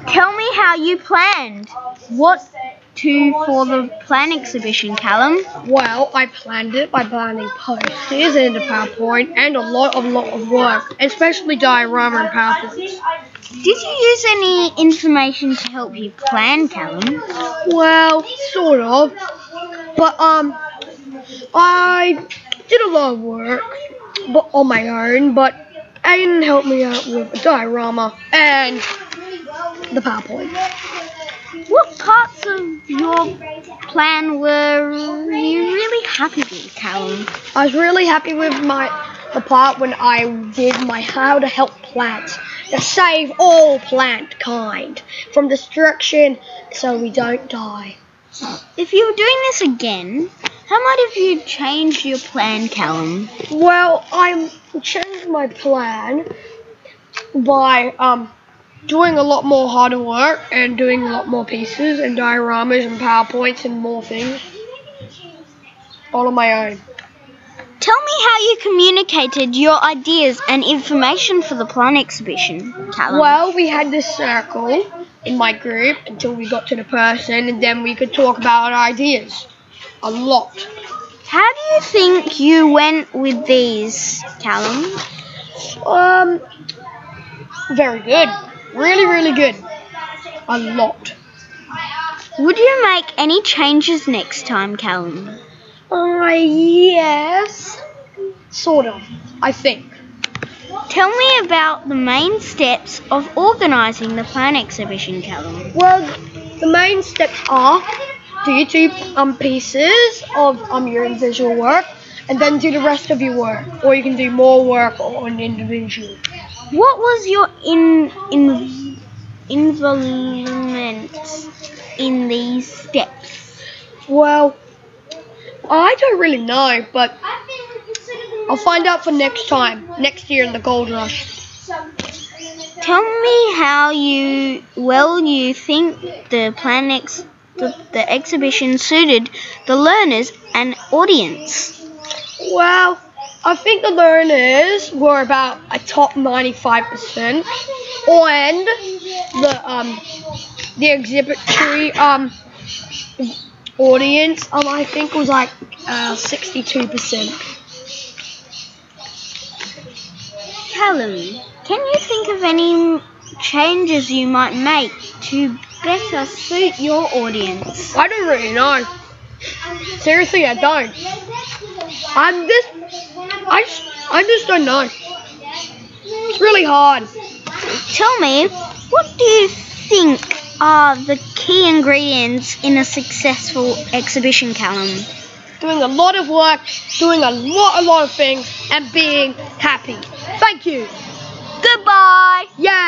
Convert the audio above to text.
Tell me how you planned. What to for the plan exhibition, Callum? Well, I planned it by planning posters and a PowerPoint and a lot of work, especially diorama and PowerPoints. Did you use any information to help you plan, Callum? Well, sort of. But I did a lot of work on my own, but Aiden helped me out with a diorama and the PowerPoint. What parts of your plan were you really happy with, Callum? I was really happy with the part when I did my how to help plants to save all plant kind from destruction so we don't die. If you were doing this again, how might have you changed your plan, Callum? Well, I changed my plan by doing a lot more harder work and doing a lot more pieces and dioramas and PowerPoints and more things all on my own. Tell me how you communicated your ideas and information for the plant exhibition, Callum. Well, we had this circle in my group until we got to the person, and then we could talk about our ideas a lot. How do you think you went with these, Callum? Very good. Really, really good. A lot. Would you make any changes next time, Callum? Yes. Sort of, I think. Tell me about the main steps of organising the plant exhibition, Callum. Well, the main steps are do your two pieces of your visual work, and then do the rest of your work, or you can do more work on individual. What was your involvement in these steps? Well, I don't really know, but I'll find out for next year in the Gold Rush. Tell me how you think the exhibition suited the learners and audience. Well, I think the learners were about a top 95%, and the exhibitory audience I think was like 62%. Callum, can you think of any changes you might make to better suit your audience? I don't really know. Seriously, I don't. I just don't know. It's really hard. Tell me, what do you think are the key ingredients in a successful exhibition, Callum? Doing a lot of work, doing a lot of things, and being happy. Thank you. Goodbye. Yeah.